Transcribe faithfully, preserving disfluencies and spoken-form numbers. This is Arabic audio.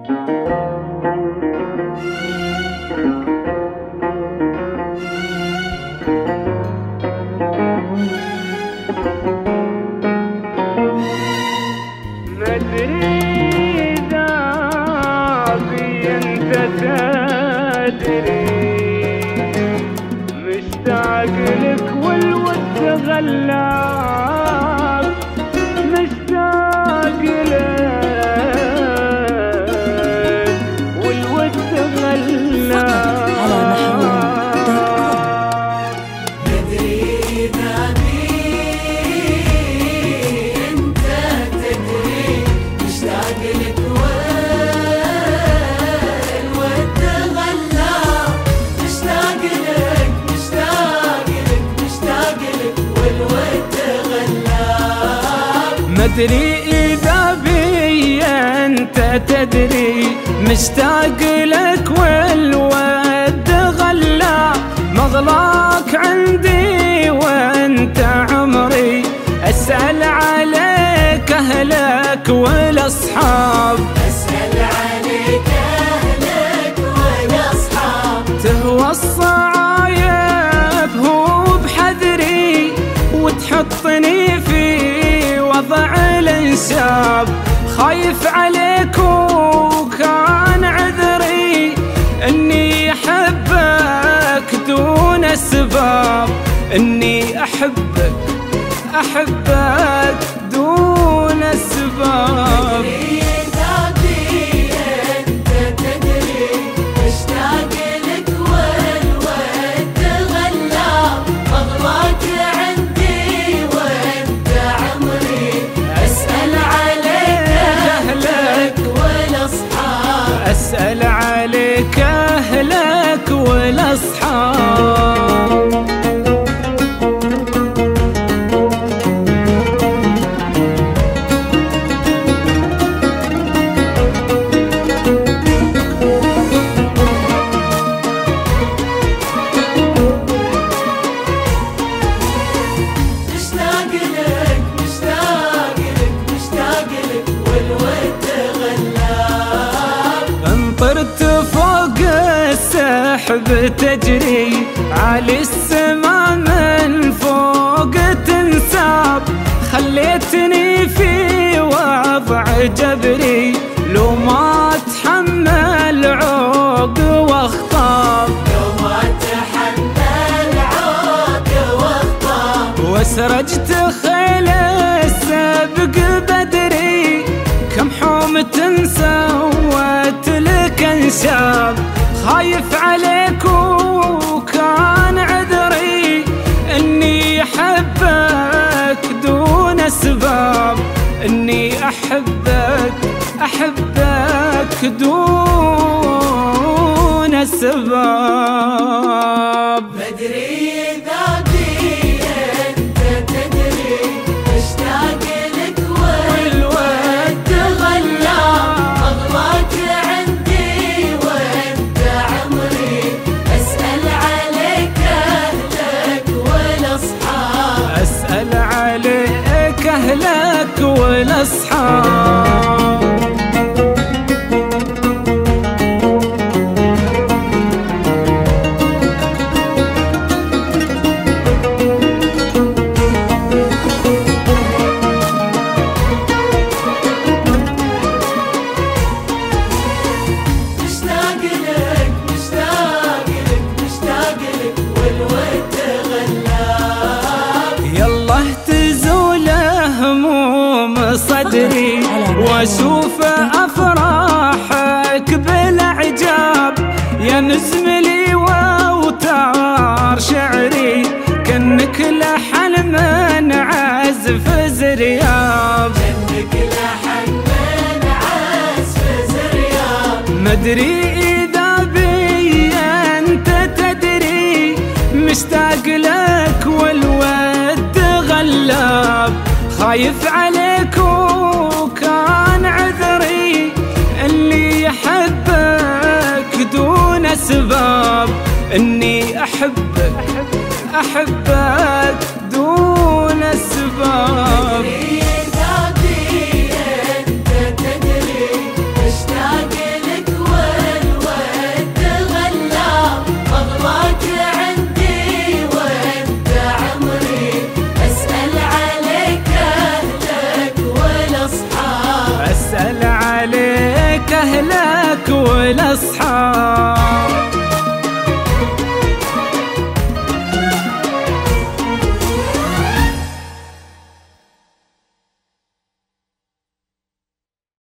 مشتاق لك والود غلاك، مشتاق لك والود غلاك. مدري إذا بي أنت تدري، مشتاق لك والود غلاك، مشتاق لك مشتاق لك مشتاق لك والود غلاك. مدري إذا بي أنت تدري، مشتاق لك والود غلاك، مغلاك عندي وانت عمري، أسأل عليك أهلك والأصحاب، أسأل عليك أهلك والأصحاب. تهوى الصعايب هو بحذري، وتحطني في وضع الانساب، خايف عليك وكان عذري اني احبك دون اسباب، اني احبك احبك دون اسباب. أسأل عليك أهلك والأصحاب. مشتاق لك مشتاق لك مشتاق لك والود غلاك. انطرت فوق السحب تجري، عالي السما من فوق تنساب، خليتني في وضع جبري، لو ما اتحمل عوق واخطاب، لو ما تحمل عوق واخطاب. وسرجت خيل السبق بدري، كم حومة سوت لك انشاب، خايف عليك وكان عذري اني احبك دون اسباب، اني احبك احبك دون اسباب. مدري إذا بي أنت تدري، مشتاق لك والود غلاك، مغلاك عندي وانت عمري، أسأل عليك أهلك والأصحاب، أسأل عليك أهلك والأصحاب. صدري واشوف افراحك بالاعجاب، يا مزملي واوتار شعري، كنك لحن من عزف زرياب، كنك لحن من عزف زرياب. مدري اذا بي انت تدري، مشتاق لك والود غلاب، خايف عليك وكان عذري اللي يحبك دون اسباب، اني احبك احبك دون اسباب. مدري إذا بي أنت تدري، مشتاق الاصحاب.